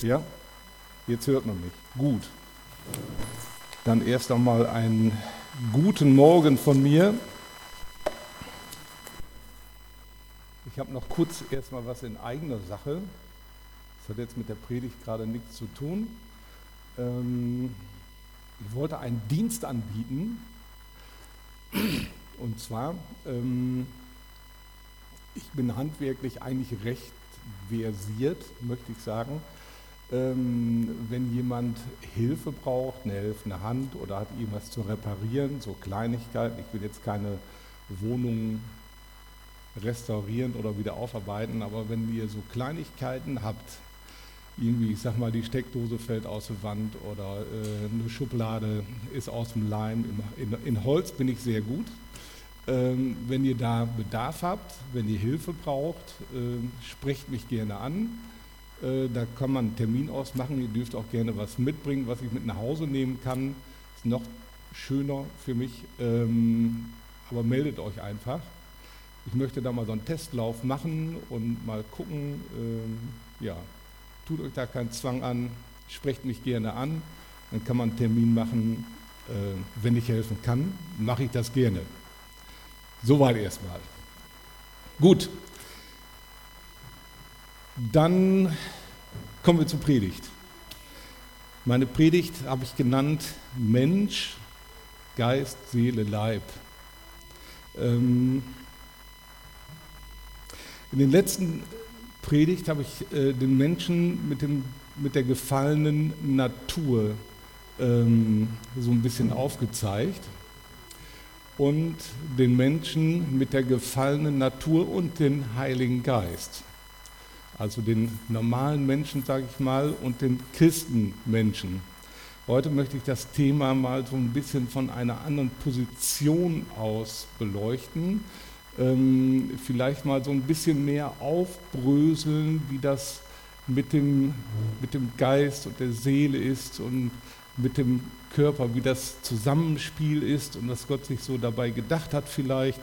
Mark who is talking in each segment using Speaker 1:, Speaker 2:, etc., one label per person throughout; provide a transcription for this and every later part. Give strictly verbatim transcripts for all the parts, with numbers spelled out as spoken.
Speaker 1: Ja, jetzt hört man mich. Gut. Dann erst einmal einen guten Morgen von mir. Ich habe noch kurz erstmal was in eigener Sache. Das hat jetzt mit der Predigt gerade nichts zu tun. Ähm, ich wollte einen Dienst anbieten. Und zwar, ähm, ich bin handwerklich eigentlich recht versiert, möchte ich sagen. Ähm, wenn jemand Hilfe braucht, eine helfende Hand oder hat irgendwas zu reparieren, so Kleinigkeiten, ich will jetzt keine Wohnungen restaurieren oder wieder aufarbeiten, aber wenn ihr so Kleinigkeiten habt, irgendwie, ich sag mal, die Steckdose fällt aus der Wand oder äh, eine Schublade ist aus dem Leim, in, in, in Holz bin ich sehr gut. Ähm, wenn ihr da Bedarf habt, wenn ihr Hilfe braucht, äh, sprecht mich gerne an. Äh, da kann man einen Termin ausmachen. Ihr dürft auch gerne was mitbringen, was ich mit nach Hause nehmen kann. Ist noch schöner für mich. Ähm, aber meldet euch einfach. Ich möchte da mal so einen Testlauf machen und mal gucken. Ähm, ja, tut euch da keinen Zwang an. Sprecht mich gerne an. Dann kann man einen Termin machen. Äh, wenn ich helfen kann, mache ich das gerne. Soweit erstmal. Gut, dann kommen wir zur Predigt. Meine Predigt habe ich genannt Mensch, Geist, Seele, Leib. Ähm, in den letzten Predigt habe ich äh, den Menschen mit, dem, mit der gefallenen Natur ähm, so ein bisschen aufgezeigt. Und den Menschen mit der gefallenen Natur und den Heiligen Geist. Also den normalen Menschen, sage ich mal, und den Christenmenschen. Heute möchte ich das Thema mal so ein bisschen von einer anderen Position aus beleuchten. Ähm, vielleicht mal so ein bisschen mehr aufbröseln, wie das mit dem, mit dem Geist und der Seele ist und mit dem Körper, wie das Zusammenspiel ist und was Gott sich so dabei gedacht hat vielleicht.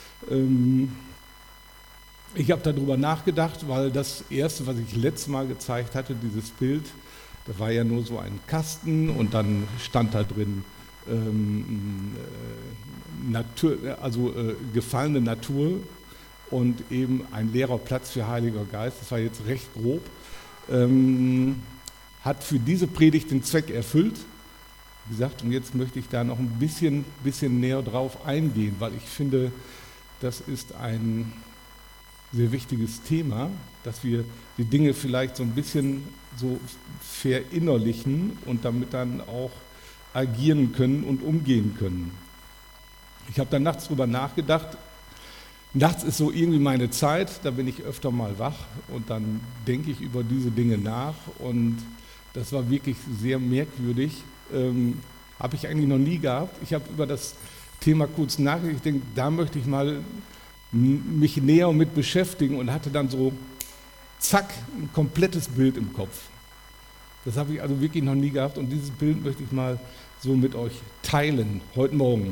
Speaker 1: Ich habe darüber nachgedacht, weil das erste, was ich letztes Mal gezeigt hatte, dieses Bild, das war ja nur so ein Kasten und dann stand da drin ähm, Natur, also äh, gefallene Natur und eben ein leerer Platz für Heiliger Geist. Das war jetzt recht grob. Ähm, hat für diese Predigt den Zweck erfüllt. Wie gesagt, und jetzt möchte ich da noch ein bisschen, bisschen näher drauf eingehen, weil ich finde, das ist ein sehr wichtiges Thema, dass wir die Dinge vielleicht so ein bisschen so verinnerlichen und damit dann auch agieren können und umgehen können. Ich habe dann nachts drüber nachgedacht. Nachts ist so irgendwie meine Zeit, da bin ich öfter mal wach und dann denke ich über diese Dinge nach und das war wirklich sehr merkwürdig. Ähm, habe ich eigentlich noch nie gehabt. Ich habe über das Thema kurz nachgedacht. Ich denke, da möchte ich mal mich näher mit beschäftigen und hatte dann so, zack, ein komplettes Bild im Kopf. Das habe ich also wirklich noch nie gehabt und dieses Bild möchte ich mal so mit euch teilen, heute Morgen.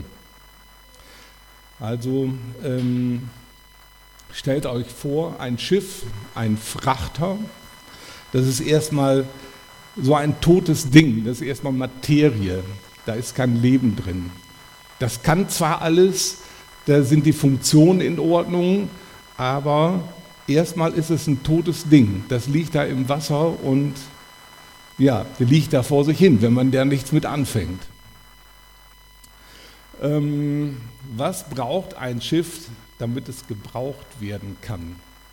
Speaker 1: Also ähm, stellt euch vor, ein Schiff, ein Frachter, das ist erstmal so ein totes Ding, das ist erstmal Materie, da ist kein Leben drin. Das kann zwar alles, da sind die Funktionen in Ordnung, aber erstmal ist es ein totes Ding, das liegt da im Wasser und ja, der liegt da vor sich hin, wenn man da nichts mit anfängt. Ähm, was braucht ein Schiff, damit es gebraucht werden kann?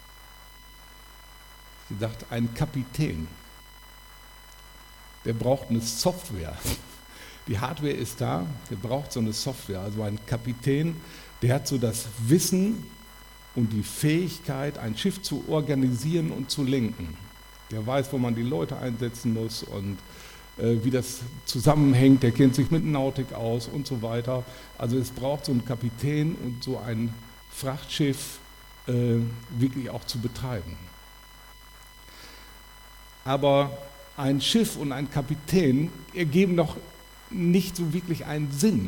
Speaker 1: Sie sagt, ein Kapitän. Der braucht eine Software. Die Hardware ist da, der braucht so eine Software. Also ein Kapitän, der hat so das Wissen und die Fähigkeit, ein Schiff zu organisieren und zu lenken. Der weiß, wo man die Leute einsetzen muss und äh, wie das zusammenhängt. Der kennt sich mit Nautik aus und so weiter. Also es braucht so einen Kapitän und so ein Frachtschiff äh, wirklich auch zu betreiben. Aber ein Schiff und ein Kapitän ergeben noch nicht so wirklich einen Sinn.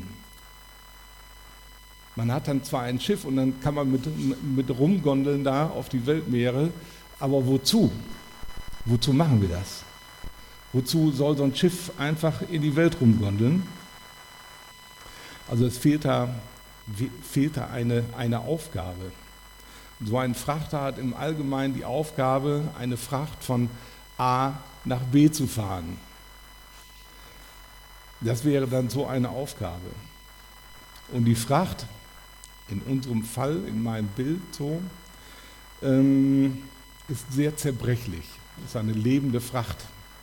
Speaker 1: Man hat dann zwar ein Schiff und dann kann man mit, mit rumgondeln da auf die Weltmeere, aber wozu? Wozu machen wir das? Wozu soll so ein Schiff einfach in die Welt rumgondeln? Also es fehlt da, fehlt da eine, eine Aufgabe. So ein Frachter hat im Allgemeinen die Aufgabe, eine Fracht von A nach B zu fahren. Das wäre dann so eine Aufgabe. Und die Fracht, in unserem Fall, in meinem Bild so, ähm, ist sehr zerbrechlich. Das ist eine lebende Fracht.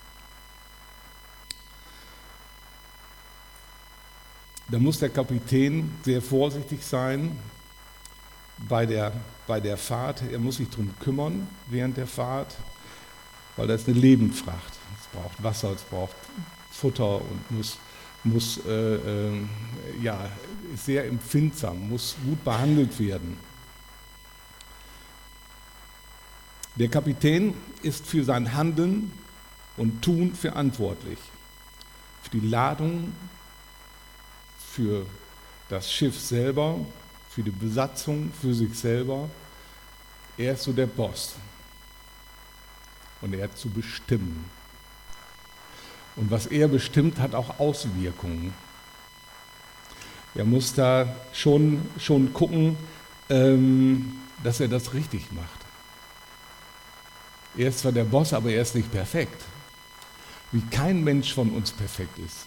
Speaker 1: Da muss der Kapitän sehr vorsichtig sein bei der, bei der Fahrt. Er muss sich darum kümmern während der Fahrt, weil das ist eine Lebendfracht. Es braucht Wasser, es braucht Futter und muss, muss äh, äh, ja, ist sehr empfindsam, muss gut behandelt werden. Der Kapitän ist für sein Handeln und Tun verantwortlich. Für die Ladung, für das Schiff selber, für die Besatzung, für sich selber. Er ist so der Boss. Und er hat zu bestimmen. Und was er bestimmt, hat auch Auswirkungen. Er muss da schon, schon gucken, ähm, dass er das richtig macht. Er ist zwar der Boss, aber er ist nicht perfekt. Wie kein Mensch von uns perfekt ist.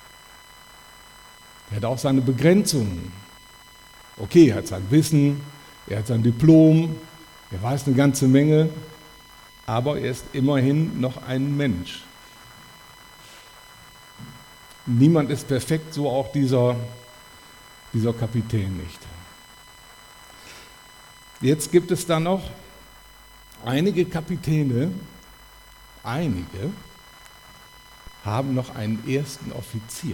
Speaker 1: Er hat auch seine Begrenzungen. Okay, er hat sein Wissen, er hat sein Diplom, er weiß eine ganze Menge, aber er ist immerhin noch ein Mensch. Niemand ist perfekt, so auch dieser, dieser Kapitän nicht. Jetzt gibt es da noch einige Kapitäne, einige haben noch einen ersten Offizier,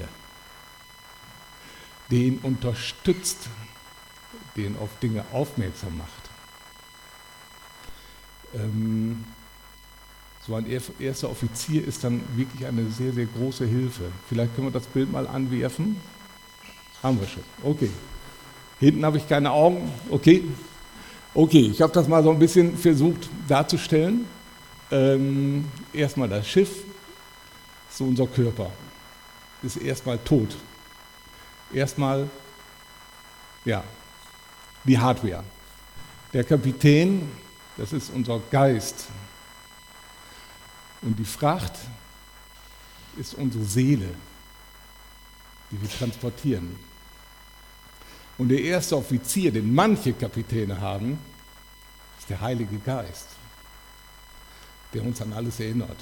Speaker 1: der ihn unterstützt, den auf Dinge aufmerksam macht. Ähm, so ein erster Offizier ist dann wirklich eine sehr, sehr große Hilfe. Vielleicht können wir das Bild mal anwerfen. Haben wir schon. Okay. Hinten habe ich keine Augen. Okay. Okay, ich habe das mal so ein bisschen versucht darzustellen. Ähm, erstmal das Schiff, so unser Körper, ist erstmal tot. Erstmal, ja, die Hardware. Der Kapitän, das ist unser Geist. Und die Fracht ist unsere Seele, die wir transportieren. Und der erste Offizier, den manche Kapitäne haben, ist der Heilige Geist, der uns an alles erinnert.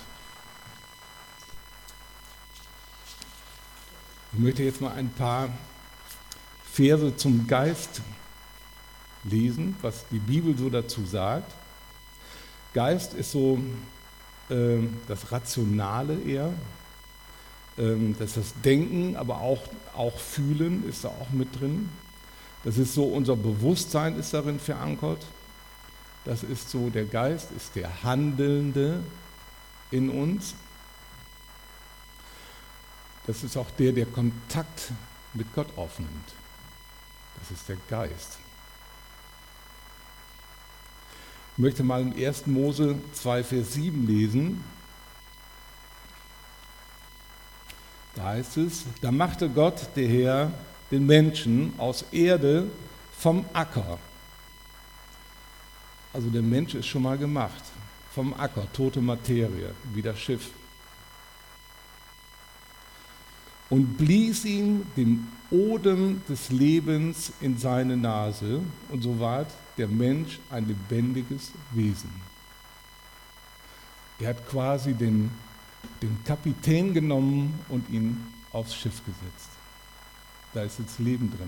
Speaker 1: Ich möchte jetzt mal ein paar Verse zum Geist lesen, was die Bibel so dazu sagt. Geist ist so äh, das Rationale eher, ähm, das ist das Denken, aber auch, auch Fühlen ist da auch mit drin. Das ist so, unser Bewusstsein ist darin verankert. Das ist so, der Geist ist der Handelnde in uns. Das ist auch der, der Kontakt mit Gott aufnimmt. Das ist der Geist. Ich möchte mal im ersten Mose zwei, Vers sieben lesen. Da heißt es, da machte Gott, der Herr, den Menschen aus Erde vom Acker. Also der Mensch ist schon mal gemacht. Vom Acker, tote Materie, wie das Schiff. Und blies ihm den Odem des Lebens in seine Nase, und so ward der Mensch ein lebendiges Wesen. Er hat quasi den, den Kapitän genommen und ihn aufs Schiff gesetzt. Da ist jetzt Leben drin.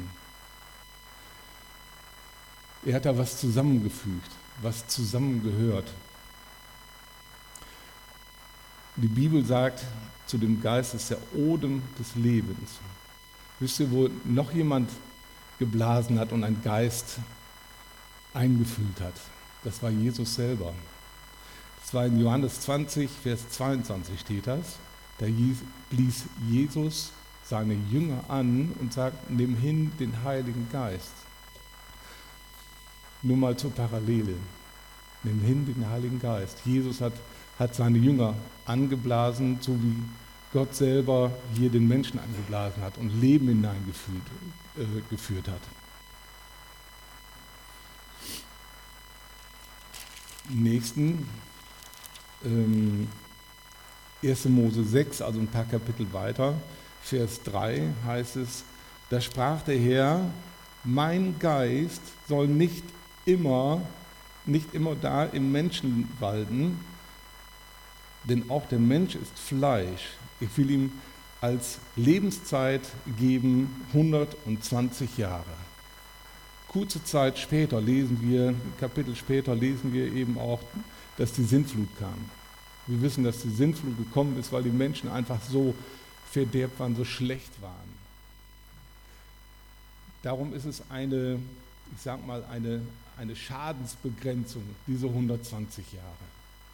Speaker 1: Er hat da was zusammengefügt, was zusammengehört. Die Bibel sagt, zu dem Geist ist der Odem des Lebens. Wisst ihr, wo noch jemand geblasen hat und ein Geist eingefüllt hat? Das war Jesus selber. Das war in Johannes zwanzig, Vers zweiundzwanzig steht das. Da blies Jesus seine Jünger an und sagt, nimm hin den Heiligen Geist. Nur mal zur Parallele. Nimm hin den Heiligen Geist. Jesus hat hat seine Jünger angeblasen, so wie Gott selber hier den Menschen angeblasen hat und Leben hineingeführt äh, geführt hat. Im nächsten, ähm, erster Mose sechs, also ein paar Kapitel weiter, Vers drei heißt es, da sprach der Herr, mein Geist soll nicht immer, nicht immer da im Menschen walten, denn auch der Mensch ist Fleisch. Ich will ihm als Lebenszeit geben hundertzwanzig Jahre. Kurze Zeit später lesen wir, ein Kapitel später lesen wir eben auch, dass die Sintflut kam. Wir wissen, dass die Sintflut gekommen ist, weil die Menschen einfach so verderbt waren, so schlecht waren. Darum ist es eine, ich sag mal, eine, eine Schadensbegrenzung, diese hundertzwanzig Jahre.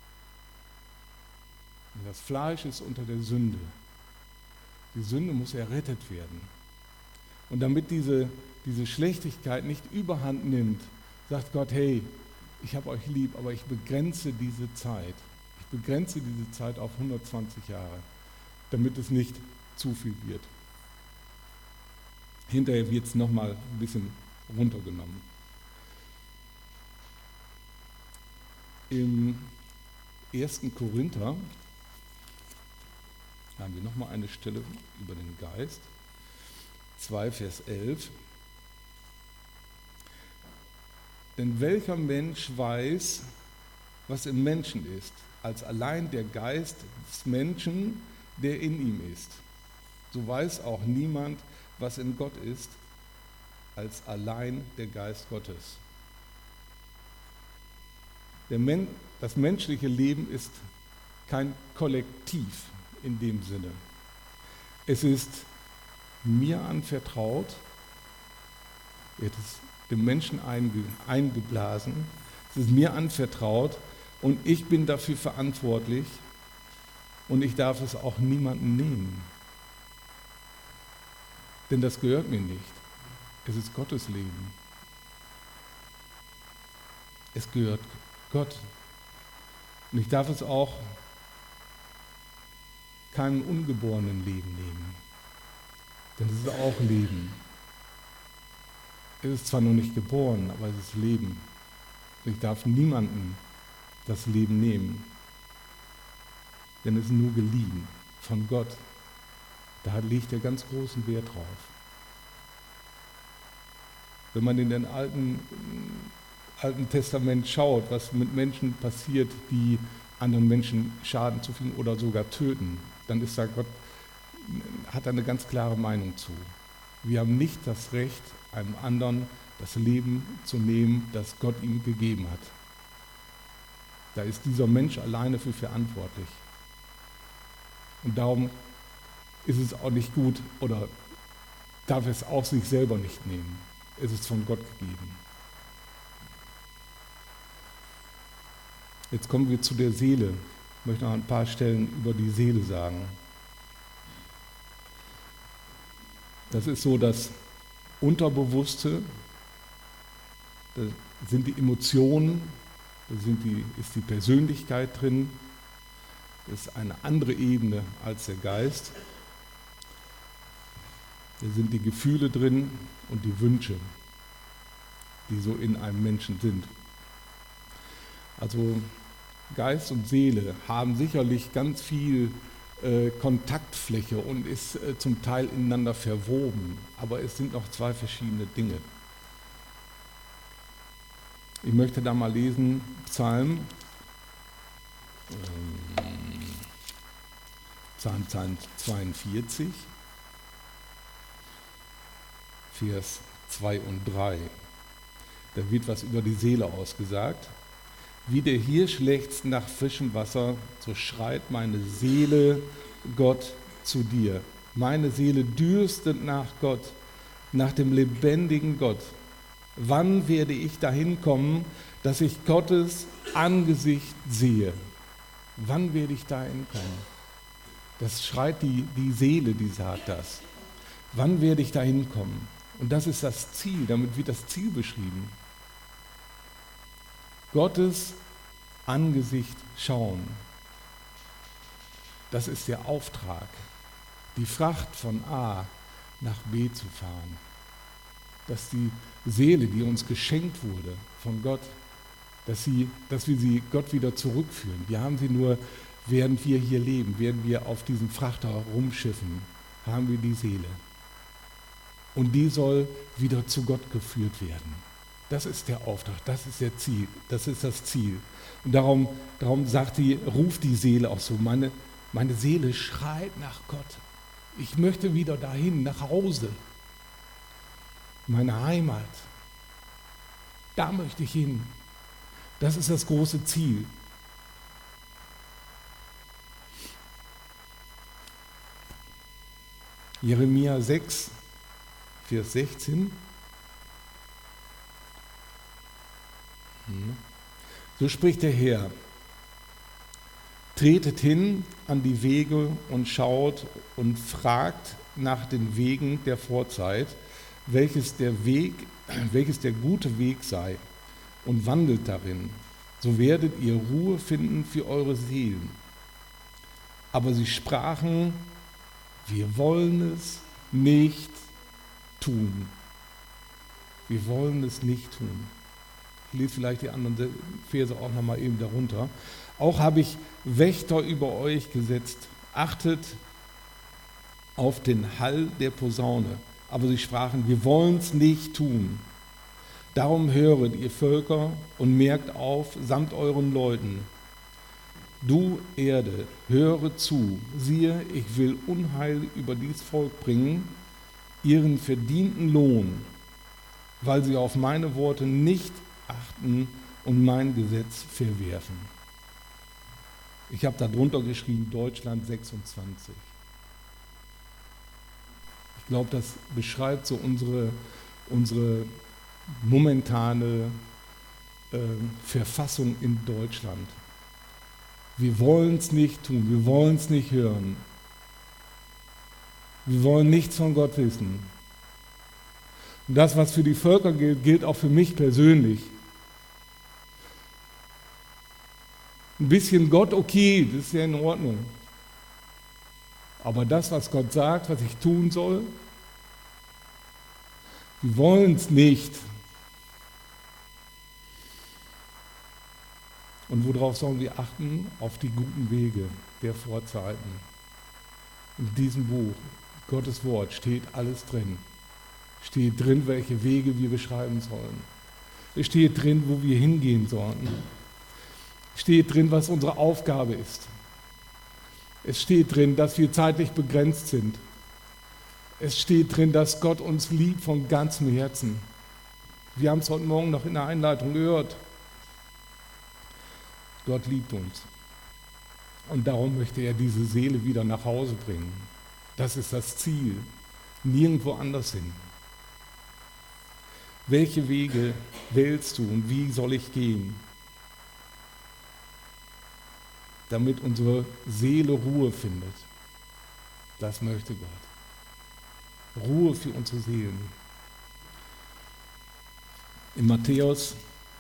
Speaker 1: Und das Fleisch ist unter der Sünde. Die Sünde muss errettet werden. Und damit diese, diese Schlechtigkeit nicht überhand nimmt, sagt Gott, hey, ich habe euch lieb, aber ich begrenze diese Zeit. Ich begrenze diese Zeit auf hundertzwanzig Jahre, damit es nicht zu viel wird. Hinterher wird es nochmal ein bisschen runtergenommen. Im ersten Korinther haben wir nochmal eine Stelle über den Geist. zwei, Vers elf. Denn welcher Mensch weiß, was im Menschen ist, als allein der Geist des Menschen, der in ihm ist. So weiß auch niemand, was in Gott ist, als allein der Geist Gottes. Der Men- das menschliche Leben ist kein Kollektiv in dem Sinne. Es ist mir anvertraut, es ist dem Menschen einge- eingeblasen, es ist mir anvertraut und ich bin dafür verantwortlich und ich darf es auch niemandem nehmen. Denn das gehört mir nicht. Es ist Gottes Leben. Es gehört Gott. Und ich darf es auch keinem ungeborenen Leben nehmen. Denn es ist auch Leben. Es ist zwar noch nicht geboren, aber es ist Leben. Und ich darf niemandem das Leben nehmen. Denn es ist nur geliehen von Gott. Da legt er ganz großen Wert drauf. Wenn man in den Alten, Alten Testament schaut, was mit Menschen passiert, die anderen Menschen Schaden zufügen oder sogar töten, dann ist da Gott, hat er eine ganz klare Meinung zu. Wir haben nicht das Recht, einem anderen das Leben zu nehmen, das Gott ihm gegeben hat. Da ist dieser Mensch alleine für verantwortlich. Und darum ist es auch nicht gut oder darf es auch sich selber nicht nehmen. Es ist von Gott gegeben. Jetzt kommen wir zu der Seele. Ich möchte noch ein paar Stellen über die Seele sagen. Das ist so das Unterbewusste, da sind die Emotionen, da sind die, ist die Persönlichkeit drin, das ist eine andere Ebene als der Geist. Da sind die Gefühle drin und die Wünsche, die so in einem Menschen sind. Also Geist und Seele haben sicherlich ganz viel äh, Kontaktfläche und ist äh, zum Teil ineinander verwoben, aber es sind noch zwei verschiedene Dinge. Ich möchte da mal lesen, Psalm, ähm, Psalm zweiundvierzig. Vers zwei und drei. Da wird was über die Seele ausgesagt. Wie der Hirsch lechzt nach frischem Wasser, so schreit meine Seele Gott zu dir. Meine Seele dürstet nach Gott, nach dem lebendigen Gott. Wann werde ich dahin kommen, dass ich Gottes Angesicht sehe? Wann werde ich dahin kommen? Das schreit die, die Seele, die sagt das. Wann werde ich dahin kommen? Und das ist das Ziel, damit wird das Ziel beschrieben. Gottes Angesicht schauen. Das ist der Auftrag, die Fracht von A nach B zu fahren. Dass die Seele, die uns geschenkt wurde von Gott, dass, sie, dass wir sie Gott wieder zurückführen. Wir haben sie nur, während wir hier leben, während wir auf diesem Frachter rumschiffen, haben wir die Seele. Und die soll wieder zu Gott geführt werden. Das ist der Auftrag, das ist der Ziel, das ist das Ziel. Und darum, darum sagt die, ruft die Seele auch so, meine, meine Seele schreit nach Gott. Ich möchte wieder dahin, nach Hause. Meine Heimat. Da möchte ich hin. Das ist das große Ziel. Jeremia sechs, Vers sechzehn. So spricht der Herr: Tretet hin an die Wege und schaut und fragt nach den Wegen der Vorzeit, welches der Weg, welches der gute Weg sei, und wandelt darin. So werdet ihr Ruhe finden für eure Seelen. Aber sie sprachen: Wir wollen es nicht tun. Wir wollen es nicht tun. Ich lese vielleicht die anderen Verse auch nochmal eben darunter. Auch habe ich Wächter über euch gesetzt. Achtet auf den Hall der Posaune. Aber sie sprachen: Wir wollen es nicht tun. Darum höret, ihr Völker, und merkt auf, samt euren Leuten. Du Erde, höre zu. Siehe, ich will Unheil über dies Volk bringen, ihren verdienten Lohn, weil sie auf meine Worte nicht achten und mein Gesetz verwerfen. Ich habe da drunter geschrieben, Deutschland sechsundzwanzig. Ich glaube, das beschreibt so unsere, unsere momentane äh, Verfassung in Deutschland. Wir wollen es nicht tun, wir wollen es nicht hören. Wir wollen nichts von Gott wissen. Und das, was für die Völker gilt, gilt auch für mich persönlich. Ein bisschen Gott, okay, das ist ja in Ordnung. Aber das, was Gott sagt, was ich tun soll, wir wollen es nicht. Und worauf sollen wir achten? Auf die guten Wege der Vorzeiten. In diesem Buch, Gottes Wort, steht alles drin. Steht drin, welche Wege wir beschreiben sollen. Es steht drin, wo wir hingehen sollen. Es steht drin, was unsere Aufgabe ist. Es steht drin, dass wir zeitlich begrenzt sind. Es steht drin, dass Gott uns liebt von ganzem Herzen. Wir haben es heute Morgen noch in der Einleitung gehört. Gott liebt uns. Und darum möchte er diese Seele wieder nach Hause bringen. Das ist das Ziel. Nirgendwo anders hin. Welche Wege wählst du und wie soll ich gehen, damit unsere Seele Ruhe findet? Das möchte Gott. Ruhe für unsere Seelen. In Matthäus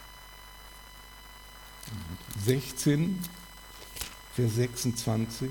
Speaker 1: sechzehn, Vers sechsundzwanzig.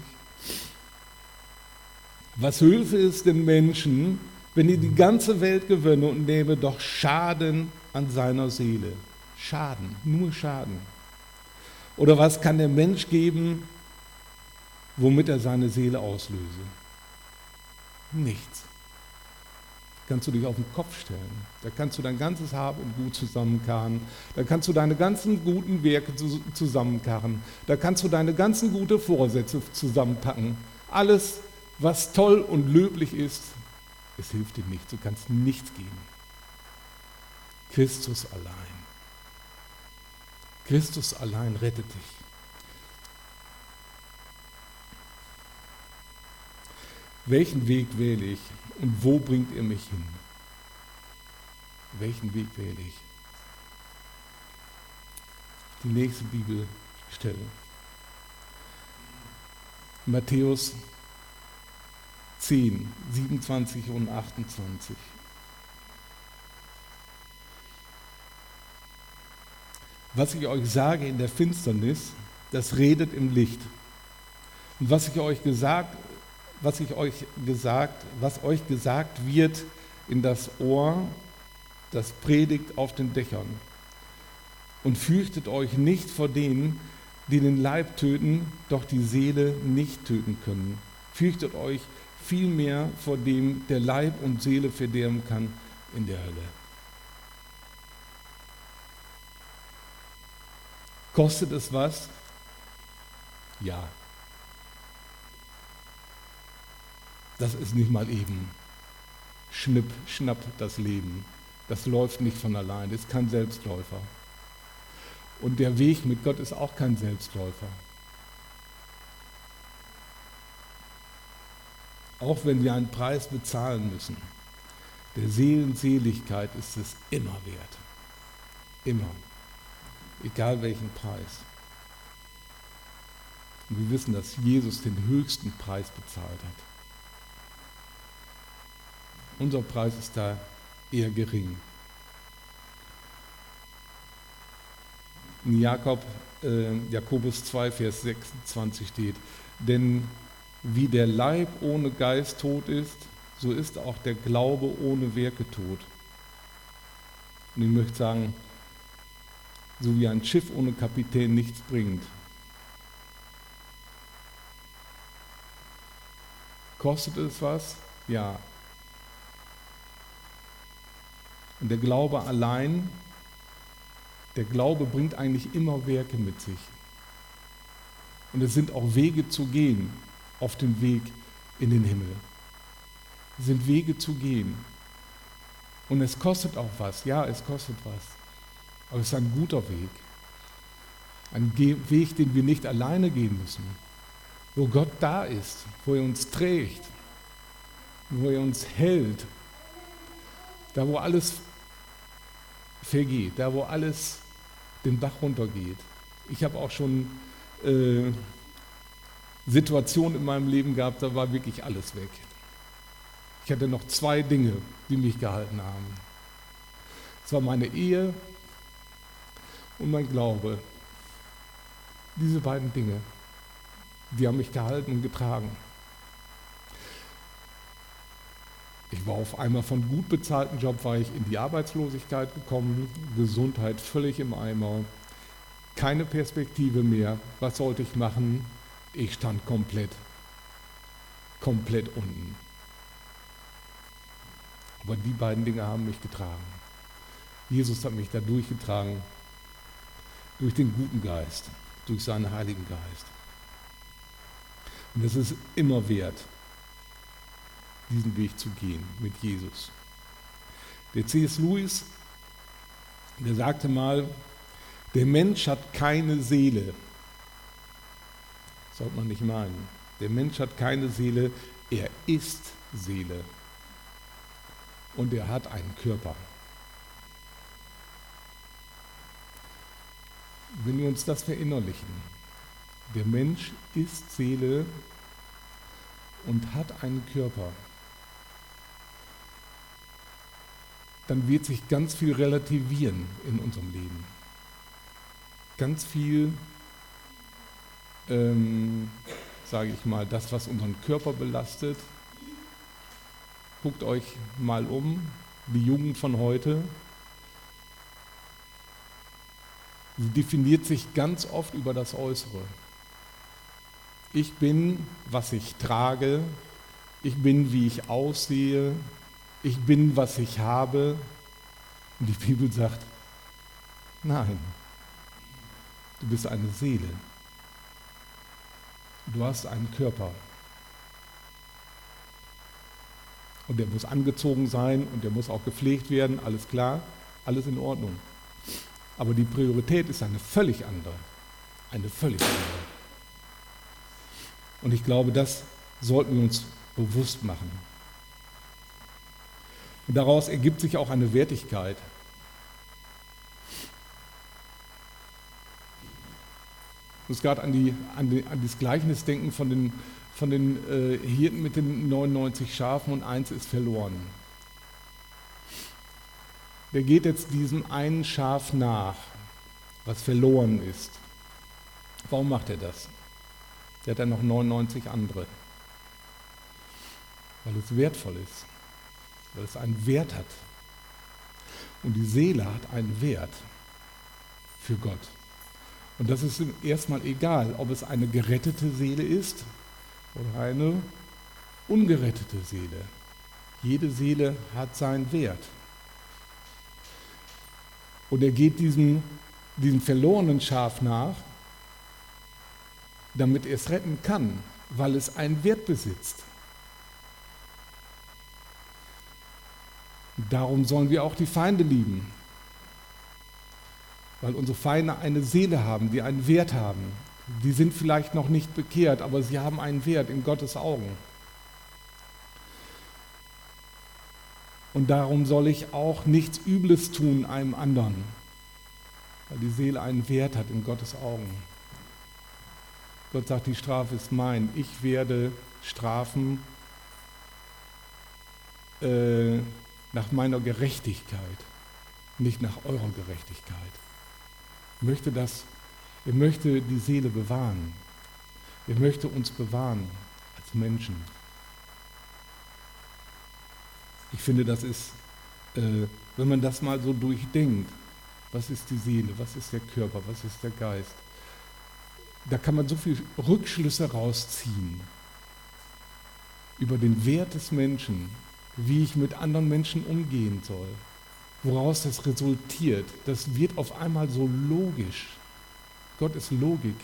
Speaker 1: Was hülfe es den Menschen, wenn er die ganze Welt gewönne und nehme doch Schaden an seiner Seele? Schaden, nur Schaden. Oder was kann der Mensch geben, womit er seine Seele auslöse? Nichts. Kannst du dich auf den Kopf stellen. Da kannst du dein ganzes Hab und Gut zusammenkarren. Da kannst du deine ganzen guten Werke zusammenkarren. Da kannst du deine ganzen guten Vorsätze zusammenpacken. Alles, was toll und löblich ist, es hilft dir nichts. Du kannst nichts geben. Christus allein. Christus allein rettet dich. Welchen Weg wähle ich und wo bringt er mich hin? Welchen Weg wähle ich? Die nächste Bibelstelle. Matthäus zehn, siebenundzwanzig und achtundzwanzig. Was ich euch sage in der Finsternis, das redet im Licht. Und was ich euch gesagt, was ich euch gesagt, was euch gesagt wird in das Ohr, das predigt auf den Dächern. Und fürchtet euch nicht vor denen, die den Leib töten, doch die Seele nicht töten können. Fürchtet euch vielmehr vor dem, der Leib und Seele verderben kann in der Hölle. Kostet es was? Ja. Das ist nicht mal eben schnipp, schnapp das Leben. Das läuft nicht von allein, das ist kein Selbstläufer. Und der Weg mit Gott ist auch kein Selbstläufer. Auch wenn wir einen Preis bezahlen müssen, der Seelenseligkeit ist es immer wert. Immer. Egal welchen Preis. Und wir wissen, dass Jesus den höchsten Preis bezahlt hat. Unser Preis ist da eher gering. In Jakob, äh, Jakobus zwei, Vers sechsundzwanzig steht, denn wie der Leib ohne Geist tot ist, so ist auch der Glaube ohne Werke tot. Und ich möchte sagen, so wie ein Schiff ohne Kapitän nichts bringt. Kostet es was? Ja. Und der Glaube allein, der Glaube bringt eigentlich immer Werke mit sich. Und es sind auch Wege zu gehen auf dem Weg in den Himmel. Es sind Wege zu gehen. Und es kostet auch was. Ja, es kostet was. Aber es ist ein guter Weg. Ein Weg, den wir nicht alleine gehen müssen. Wo Gott da ist, wo er uns trägt, wo er uns hält. Da, wo alles vergeht, da, wo alles den Bach runtergeht. Ich habe auch schon äh, Situationen in meinem Leben gehabt, da war wirklich alles weg. Ich hatte noch zwei Dinge, die mich gehalten haben. Es war meine Ehe und mein Glaube. Diese beiden Dinge, die haben mich gehalten und getragen. Ich war auf einmal von gut bezahlten Job, war ich in die Arbeitslosigkeit gekommen, Gesundheit völlig im Eimer, keine Perspektive mehr. Was sollte ich machen? Ich stand komplett, komplett unten. Aber die beiden Dinge haben mich getragen. Jesus hat mich da durchgetragen, durch den guten Geist, durch seinen Heiligen Geist. Und es ist immer wert, diesen Weg zu gehen mit Jesus. Der C S Lewis, der sagte mal, der Mensch hat keine Seele. Das sollte man nicht meinen. Der Mensch hat keine Seele, er ist Seele. Und er hat einen Körper. Wenn wir uns das verinnerlichen, der Mensch ist Seele und hat einen Körper, dann wird sich ganz viel relativieren in unserem Leben. Ganz viel, ähm, sage ich mal, das, was unseren Körper belastet. Guckt euch mal um, die Jugend von heute. Sie definiert sich ganz oft über das Äußere. Ich bin, was ich trage. Ich bin, wie ich aussehe. Ich bin, was ich habe. Und die Bibel sagt, nein, du bist eine Seele. Du hast einen Körper. Und der muss angezogen sein und der muss auch gepflegt werden, alles klar, alles in Ordnung. Aber die Priorität ist eine völlig andere. Eine völlig andere. Und ich glaube, das sollten wir uns bewusst machen. Und daraus ergibt sich auch eine Wertigkeit. Ich muss gerade an, die, an, die, an das Gleichnis denken von den, von den äh, Hirten mit den neunundneunzig Schafen und eins ist verloren. Der geht jetzt diesem einen Schaf nach, was verloren ist. Warum macht er das? Der hat dann noch neunundneunzig andere. Weil es wertvoll ist, weil es einen Wert hat. Und die Seele hat einen Wert für Gott. Und das ist ihm erstmal egal, ob es eine gerettete Seele ist oder eine ungerettete Seele. Jede Seele hat seinen Wert. Und er geht diesem, diesem verlorenen Schaf nach, damit er es retten kann, weil es einen Wert besitzt. Darum sollen wir auch die Feinde lieben, weil unsere Feinde eine Seele haben, die einen Wert haben. Die sind vielleicht noch nicht bekehrt, aber sie haben einen Wert in Gottes Augen. Und darum soll ich auch nichts Übles tun einem anderen, weil die Seele einen Wert hat in Gottes Augen. Gott sagt, die Strafe ist mein. Ich werde strafen äh, nach meiner Gerechtigkeit, nicht nach eurer Gerechtigkeit. Er möchte, das, er möchte die Seele bewahren. Er möchte uns bewahren als Menschen. Ich finde, das ist, äh, wenn man das mal so durchdenkt, was ist die Seele, was ist der Körper, was ist der Geist, da kann man so viele Rückschlüsse rausziehen über den Wert des Menschen, wie ich mit anderen Menschen umgehen soll, woraus das resultiert. Das wird auf einmal so logisch. Gott ist Logik.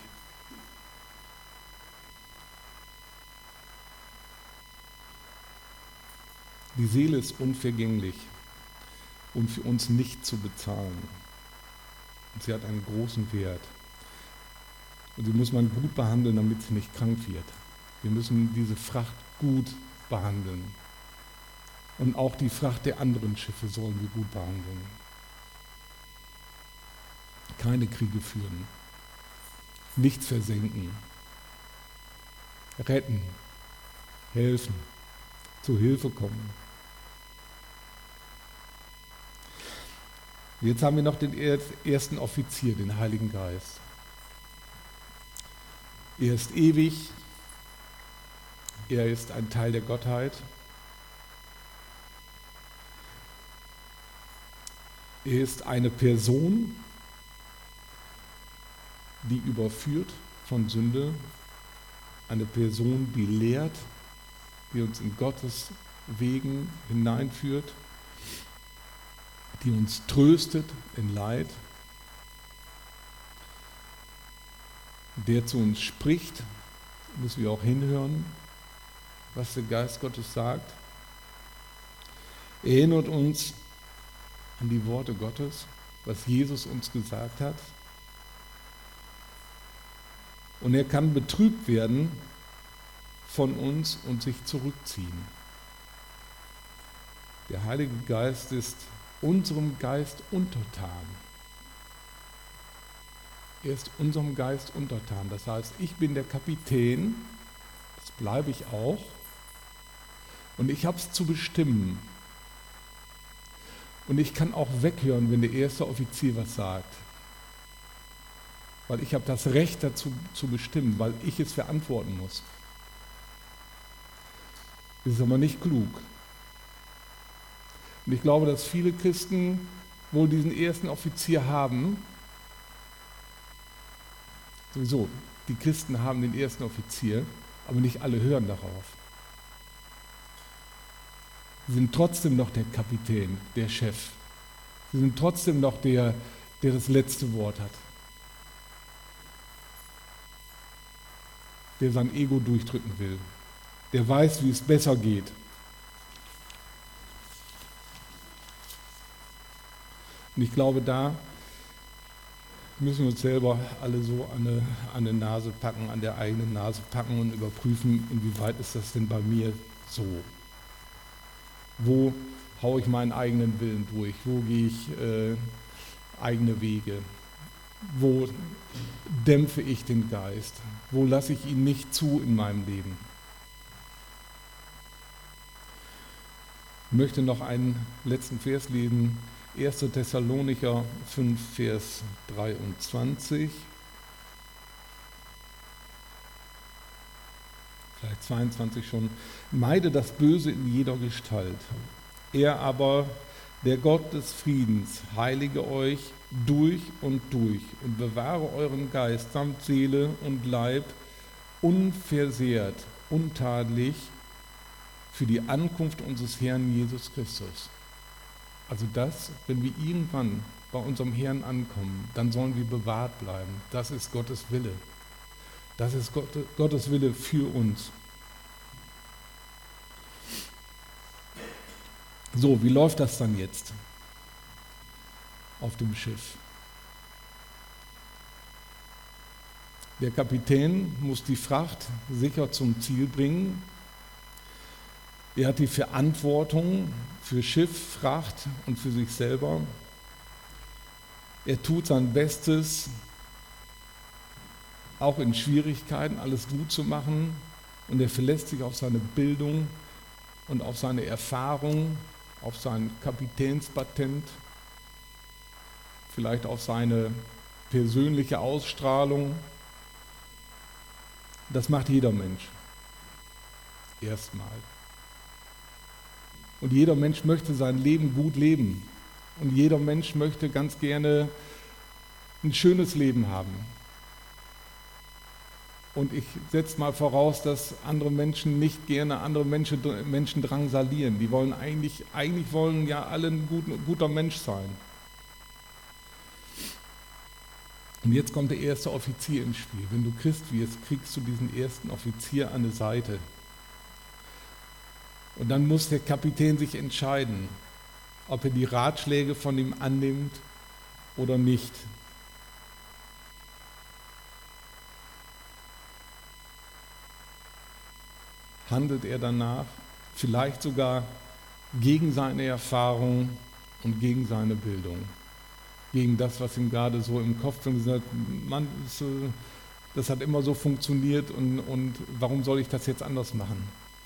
Speaker 1: Die Seele ist unvergänglich und für uns nicht zu bezahlen. Und sie hat einen großen Wert. Und sie muss man gut behandeln, damit sie nicht krank wird. Wir müssen diese Fracht gut behandeln. Und auch die Fracht der anderen Schiffe sollen wir gut behandeln. Keine Kriege führen. Nichts versenken. Retten. Helfen. Zu Hilfe kommen. Jetzt haben wir noch den ersten Offizier, den Heiligen Geist. Er ist ewig. Er ist ein Teil der Gottheit. Er ist eine Person, die überführt von Sünde, eine Person, die lehrt, die uns in Gottes Wegen hineinführt, die uns tröstet in Leid, der zu uns spricht, müssen wir auch hinhören, was der Geist Gottes sagt. Er erinnert uns an die Worte Gottes, was Jesus uns gesagt hat. Und er kann betrübt werden von uns und sich zurückziehen. Der Heilige Geist ist unserem Geist untertan. Er ist unserem Geist untertan. Das heißt, ich bin der Kapitän, das bleibe ich auch, und ich habe es zu bestimmen. Und ich kann auch weghören, wenn der erste Offizier was sagt. Weil ich habe das Recht dazu zu bestimmen, weil ich es verantworten muss. Das ist aber nicht klug. Und ich glaube, dass viele Christen wohl diesen ersten Offizier haben. Sowieso, die Christen haben den ersten Offizier, aber nicht alle hören darauf. Sie sind trotzdem noch der Kapitän, der Chef. Sie sind trotzdem noch der, der das letzte Wort hat. Der sein Ego durchdrücken will. Der weiß, wie es besser geht. Und ich glaube, da müssen wir uns selber alle so an eine, an eine Nase packen, an der eigenen Nase packen und überprüfen, inwieweit ist das denn bei mir so. Wo haue ich meinen eigenen Willen durch? Wo gehe ich äh, eigene Wege? Wo dämpfe ich den Geist? Wo lasse ich ihn nicht zu in meinem Leben? Ich möchte noch einen letzten Vers lesen. erster Thessalonicher fünf, Vers dreiundzwanzig. vielleicht zweiundzwanzig schon, meide das Böse in jeder Gestalt. Er aber, der Gott des Friedens, heilige euch durch und durch und bewahre euren Geist samt Seele und Leib unversehrt, untadelig für die Ankunft unseres Herrn Jesus Christus. Also das, wenn wir irgendwann bei unserem Herrn ankommen, dann sollen wir bewahrt bleiben. Das ist Gottes Wille. Das ist Gott, Gottes Wille für uns. So, wie läuft das dann jetzt auf dem Schiff? Der Kapitän muss die Fracht sicher zum Ziel bringen. Er hat die Verantwortung für Schiff, Fracht und für sich selber. Er tut sein Bestes, auch in Schwierigkeiten alles gut zu machen. Und er verlässt sich auf seine Bildung und auf seine Erfahrung, auf sein Kapitänspatent, vielleicht auf seine persönliche Ausstrahlung. Das macht jeder Mensch. Erstmal. Und jeder Mensch möchte sein Leben gut leben. Und jeder Mensch möchte ganz gerne ein schönes Leben haben. Und ich setze mal voraus, dass andere Menschen nicht gerne andere Menschen, Menschen drangsalieren. Die wollen eigentlich, eigentlich wollen ja alle ein gut, guter Mensch sein. Und jetzt kommt der erste Offizier ins Spiel. Wenn du Christ wirst, kriegst du diesen ersten Offizier an der Seite. Und dann muss der Kapitän sich entscheiden, ob er die Ratschläge von ihm annimmt oder nicht. Handelt er danach, vielleicht sogar gegen seine Erfahrung und gegen seine Bildung, gegen das, was ihm gerade so im Kopf ist. Man, das hat immer so funktioniert und, und warum soll ich das jetzt anders machen?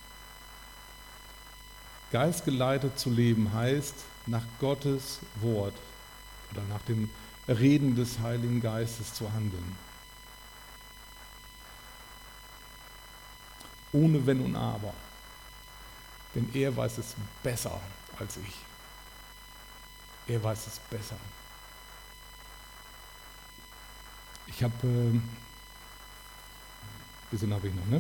Speaker 1: Geistgeleitet zu leben heißt, nach Gottes Wort oder nach dem Reden des Heiligen Geistes zu handeln. Ohne Wenn und Aber. Denn er weiß es besser als ich. Er weiß es besser. Ich habe, äh, ein bisschen habe ich noch, ne?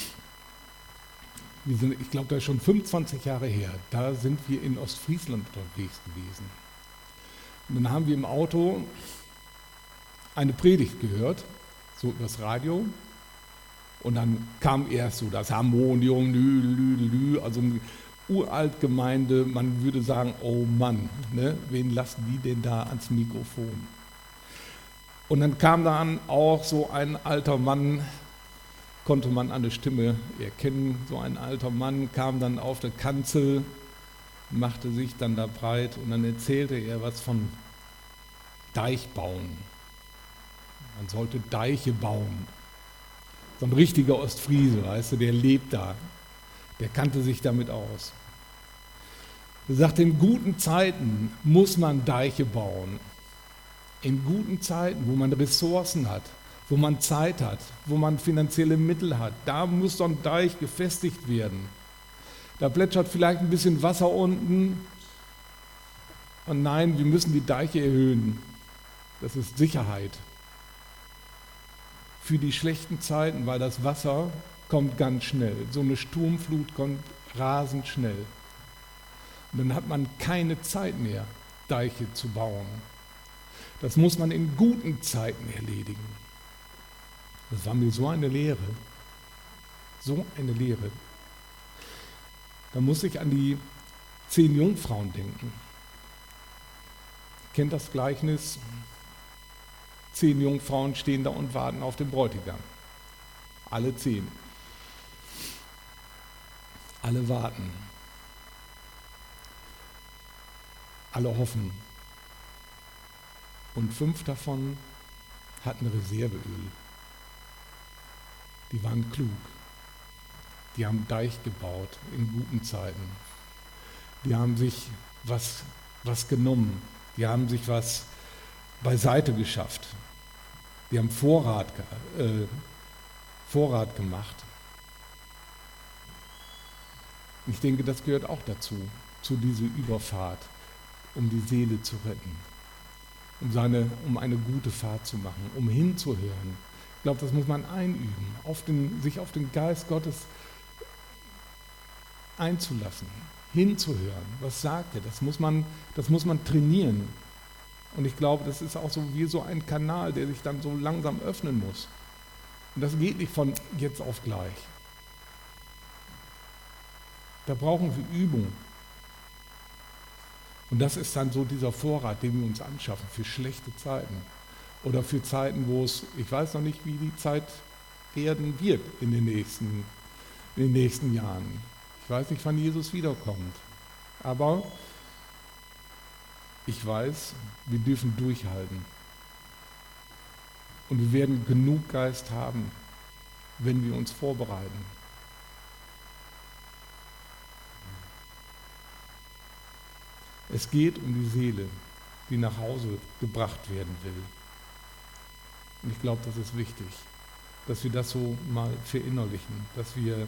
Speaker 1: Wir sind, ich glaube, das ist schon fünfundzwanzig Jahre her. Da sind wir in Ostfriesland unterwegs gewesen. Und dann haben wir im Auto eine Predigt gehört, so übers Radio. Und dann kam erst so das Harmonium, lü, lü, lü, also eine Uraltgemeinde, man würde sagen, oh Mann, ne, wen lassen die denn da ans Mikrofon? Und dann kam dann auch so ein alter Mann, konnte man an der Stimme erkennen, so ein alter Mann kam dann auf der Kanzel, machte sich dann da breit und dann erzählte er was von Deichbauen. Man sollte Deiche bauen. So ein richtiger Ostfriese, weißt du, der lebt da, der kannte sich damit aus. Er sagt, in guten Zeiten muss man Deiche bauen. In guten Zeiten, wo man Ressourcen hat, wo man Zeit hat, wo man finanzielle Mittel hat, da muss so ein Deich gefestigt werden. Da plätschert vielleicht ein bisschen Wasser unten und nein, wir müssen die Deiche erhöhen. Das ist Sicherheit. Für die schlechten Zeiten, weil das Wasser kommt ganz schnell. So eine Sturmflut kommt rasend schnell. Und dann hat man keine Zeit mehr, Deiche zu bauen. Das muss man in guten Zeiten erledigen. Das war mir so eine Lehre. So eine Lehre. Da muss ich an die zehn Jungfrauen denken. Kennt das Gleichnis? Zehn Jungfrauen stehen da und warten auf den Bräutigam. Alle zehn. Alle warten. Alle hoffen. Und fünf davon hatten Reserveöl. Die waren klug. Die haben Deich gebaut in guten Zeiten. Die haben sich was, was genommen. Die haben sich was beiseite geschafft. Die haben Vorrat, äh, Vorrat gemacht. Und ich denke, das gehört auch dazu, zu dieser Überfahrt, um die Seele zu retten, um, seine, um eine gute Fahrt zu machen, um hinzuhören. Ich glaube, das muss man einüben, auf den, sich auf den Geist Gottes einzulassen, hinzuhören. Was sagt er? Das muss man, das muss man trainieren. Und ich glaube, das ist auch so wie so ein Kanal, der sich dann so langsam öffnen muss. Und das geht nicht von jetzt auf gleich. Da brauchen wir Übung. Und das ist dann so dieser Vorrat, den wir uns anschaffen für schlechte Zeiten. Oder für Zeiten, wo es, ich weiß noch nicht, wie die Zeit werden wird in den nächsten, in den nächsten Jahren. Ich weiß nicht, wann Jesus wiederkommt. Aber ich weiß, wir dürfen durchhalten. Und wir werden genug Geist haben, wenn wir uns vorbereiten. Es geht um die Seele, die nach Hause gebracht werden will. Und ich glaube, das ist wichtig, dass wir das so mal verinnerlichen, dass wir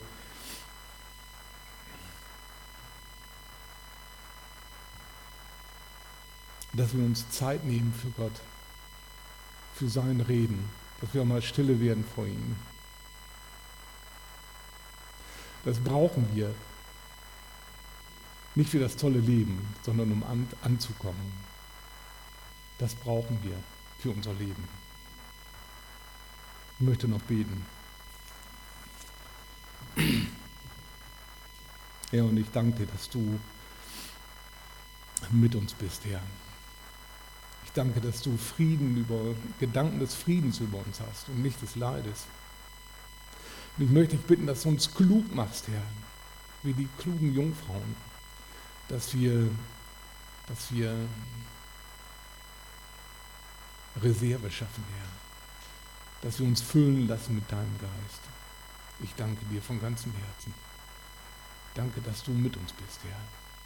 Speaker 1: dass wir uns Zeit nehmen für Gott, für sein Reden, dass wir auch mal stille werden vor ihm. Das brauchen wir. Nicht für das tolle Leben, sondern um an, anzukommen. Das brauchen wir für unser Leben. Ich möchte noch beten. Herr, und ich danke dir, dass du mit uns bist, Herr. Ich danke, dass du Frieden über, Gedanken des Friedens über uns hast und nicht des Leides. Und ich möchte dich bitten, dass du uns klug machst, Herr, wie die klugen Jungfrauen, dass wir, dass wir Reserve schaffen, Herr, dass wir uns füllen lassen mit deinem Geist. Ich danke dir von ganzem Herzen. Danke, dass du mit uns bist, Herr.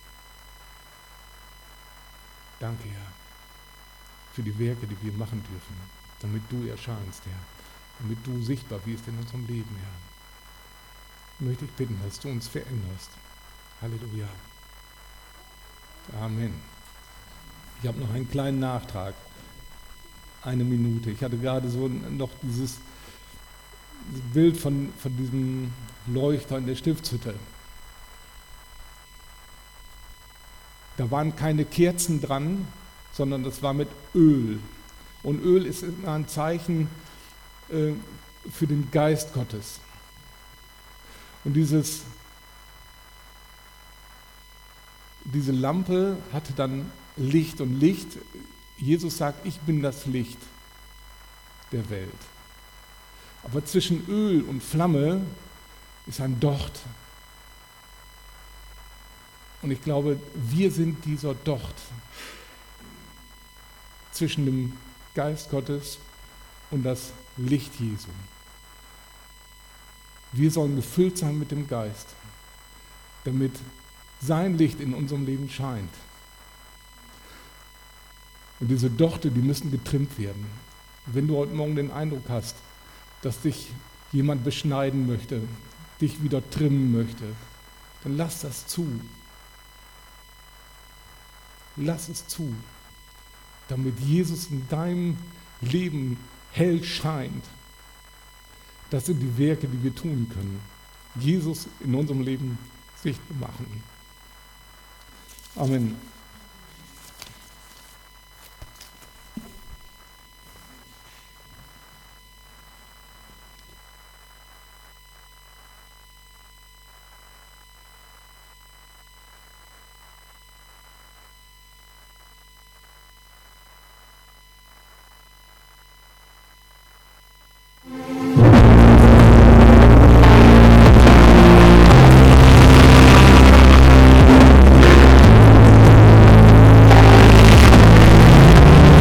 Speaker 1: Danke, Herr, für die Werke, die wir machen dürfen, damit du erscheinst, Herr, damit du sichtbar wirst in unserem Leben, Herr. Möchte ich bitten, dass du uns veränderst. Halleluja. Amen. Ich habe noch einen kleinen Nachtrag. Eine Minute. Ich hatte gerade so noch dieses Bild von, von diesem Leuchter in der Stiftshütte. Da waren keine Kerzen dran, sondern das war mit Öl. Und Öl ist immer ein Zeichen äh, für den Geist Gottes. Und dieses, diese Lampe hatte dann Licht. Und Licht, Jesus sagt, ich bin das Licht der Welt. Aber zwischen Öl und Flamme ist ein Docht. Und ich glaube, wir sind dieser Docht zwischen dem Geist Gottes und das Licht Jesu. Wir sollen gefüllt sein mit dem Geist, damit sein Licht in unserem Leben scheint. Und diese Dochte, die müssen getrimmt werden. Wenn du heute Morgen den Eindruck hast, dass dich jemand beschneiden möchte, dich wieder trimmen möchte, dann lass das zu. Lass es zu, damit Jesus in deinem Leben hell scheint. Das sind die Werke, die wir tun können. Jesus in unserem Leben sichtbar machen. Amen.